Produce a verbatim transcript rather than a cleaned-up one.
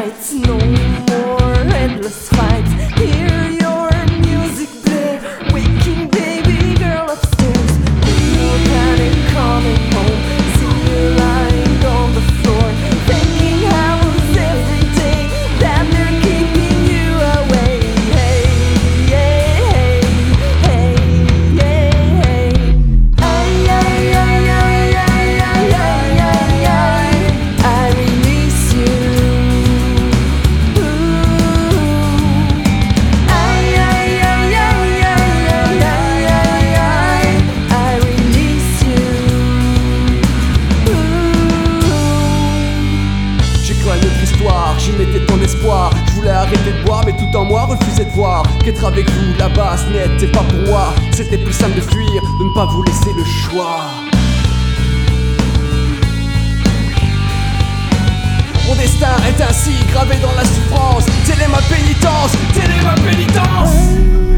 nights, no more endless fights. Hear your music play, waking baby girl upstairs. No panic coming home, see you lying on the floor, thinking hours every day that they're keeping you away. Hey, hey, hey, hey, hey, hey. Ay, ay, ay, ay, ay, ay, ay, ay, ay. I release you. Ooh. Ay, ay, ay, ay, ay, ay, ay, ay, ay. I release you. Ooh. J'écris notre histoire, j'y mettais ton espoir. Je voulais arrêter de boire, mais tout en moi refusait de voir qu'être avec vous là-bas, ce n'était pas pour moi. C'était plus simple de fuir, de ne pas vous laisser le choix. Mon destin est ainsi gravé dans la souffrance. Telle est ma pénitence, telle est ma pénitence.